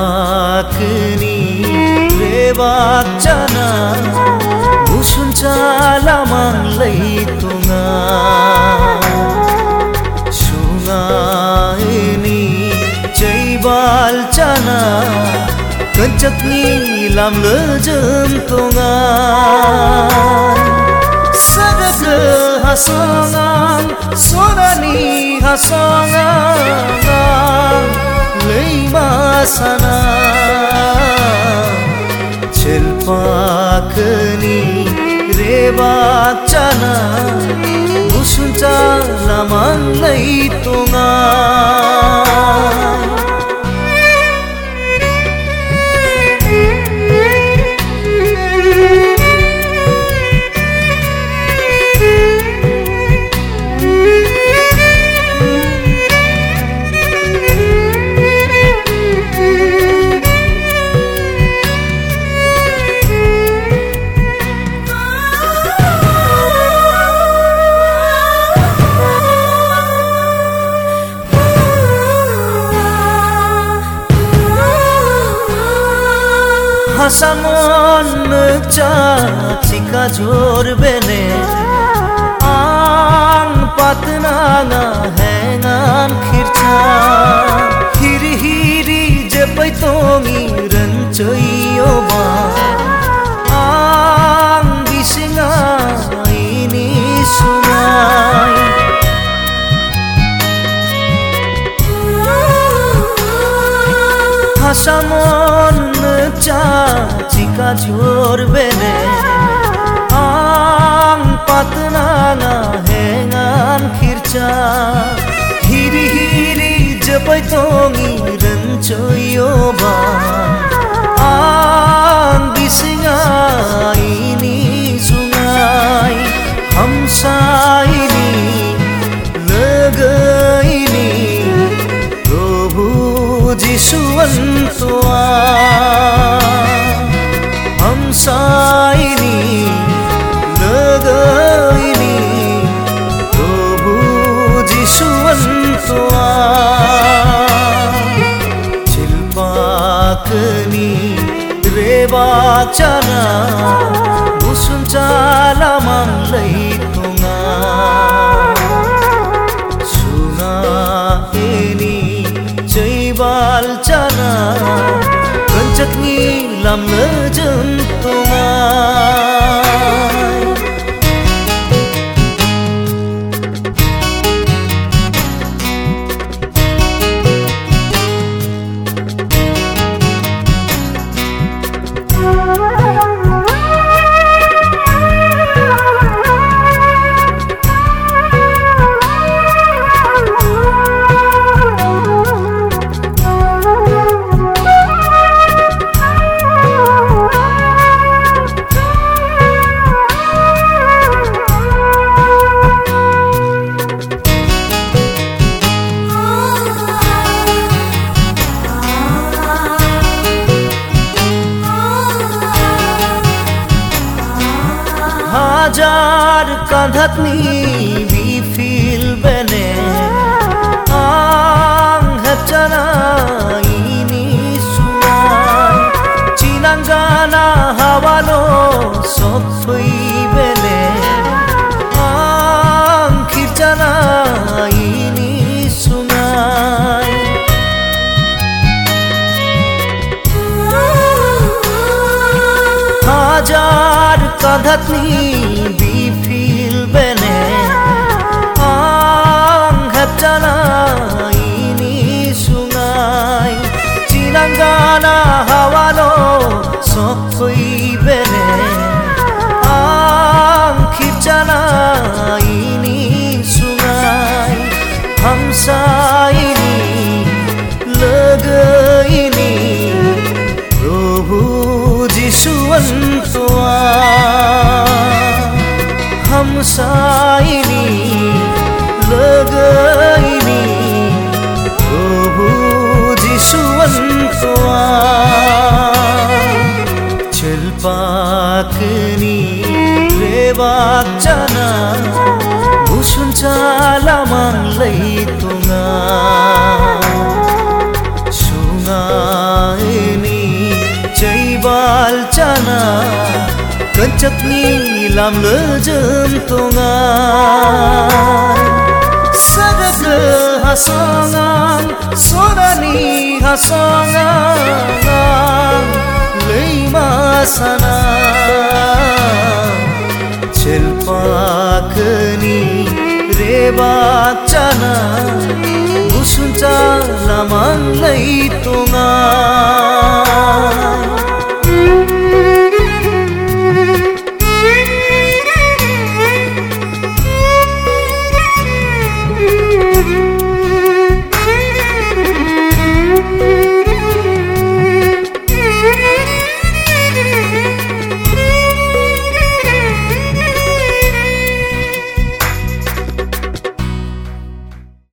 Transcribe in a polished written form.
Silpakni rewakjana Musun calamang leitunga Sungai ini jaibal cana Kencatni lam lejentungan Sadaka hasangan Sonani hasangan Leima sana Silpakni rewakjana Musun calamang leitungan Hasamon ca cika jor bene ang patnanga hengan khircha hiri hiri jepai tongi ranchoyo ba ang bisinga ini sungai Hasamon ca cika jor bene ang patnanga hengan khircha hiri hiri jepai tongi ranchoyo ba ang bisinga ini sungai hamsa ini lega ini Prabhu Jisuwantua Hamsa ini lega ini Prabhu Jisuwantua Silpakni rewakjana Musun calamang leitunga Sungai jaibal cana Kencatni lam lejentungan Hajar kandhatni bifil bene ang hepjana ini sungai Cinanggana hawalo sophoi bene ang khirjana ini sungai Hajar kandhatni bifil bene ang hepjana ini sungai Cinanggana hawalo sophoi bene ang khirjana ini sungai hamsa ini lega ini Prabhu Jisuwantua Hamsa ini lega ini Prabhu Jisuwantua Silpakni rewakjana Musun calamang leitunga sana kencapni lam lejem tongan sadaga hasongan sodani hasongan leima sana celpakeni rebak cana musunca lamang lei tongan